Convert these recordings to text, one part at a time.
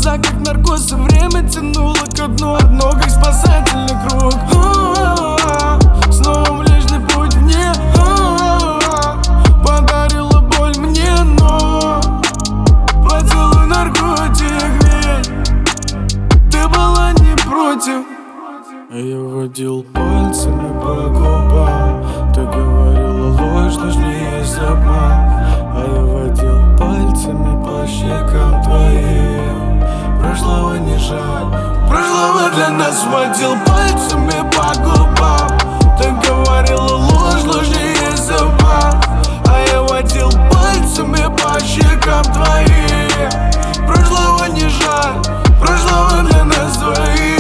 глаза, как наркоз, и время тянуло ко дну. Одно, как спасательный круг. Снова Млечный Путь вне. Подарила боль мне, но поцелуй наркотик, ведь ты была не против. Я водил пальцами по губам. Ты говорила ложь, нужнее есть обман. А я водил пальцами по щекам твоим. Прошлого не жаль, прошлого для нас. Водил пальцами по губам. Ты говорила ложь, нужнее есть обман. А я водил пальцами по щекам твоим. Прошлого не жаль, прошлого для нас двоих.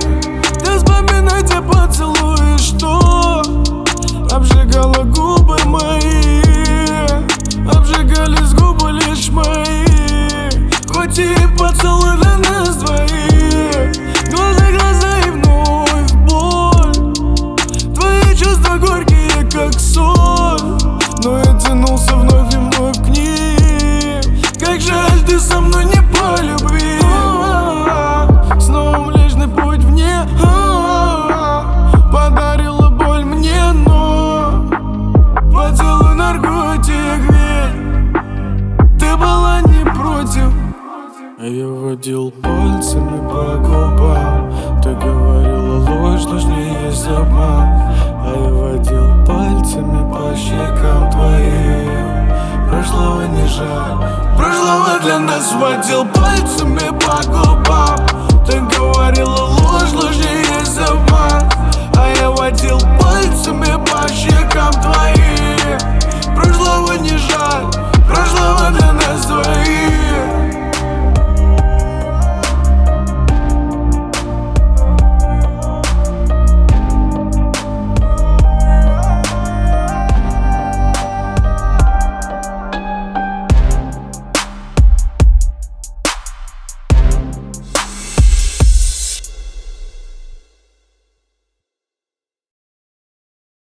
Поцелуи, что обжигала губы мои, обжигались губы лишь мои. Хоть и поцелуй для нас двоих. Глаза и вновь боль. Твои чувства горькие, как соль. Но я тянулся вновь и вновь к ним. Как жаль, ты со мной не по любви. Снова Млечный Путь вне. Подарила боль мне, но поцелуй наркотик, ведь ты была не против. Я водил пальцами по губам. Ты говорила ложь, нужнее есть обман. А я водил пальцами по щекам твоим. Прошлого не жаль, прошлого для нас. Водил пальцами по губам.